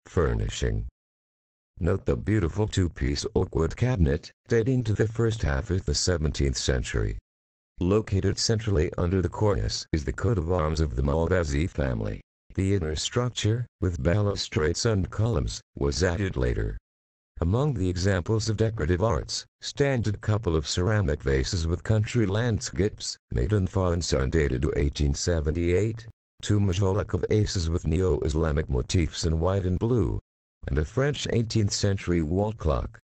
Furnishing. Note the beautiful two-piece oakwood cabinet, dating to the first half of the 17th century. Located centrally under the cornice is the coat of arms of the Malvasi family. The inner structure, with balustrades and columns, was added later. Among the examples of decorative arts, stand a couple of ceramic vases with country landscapes, made in father and son dated to 1878, two majolica vases with Neo-Islamic motifs in white and blue, and a French 18th century wall clock.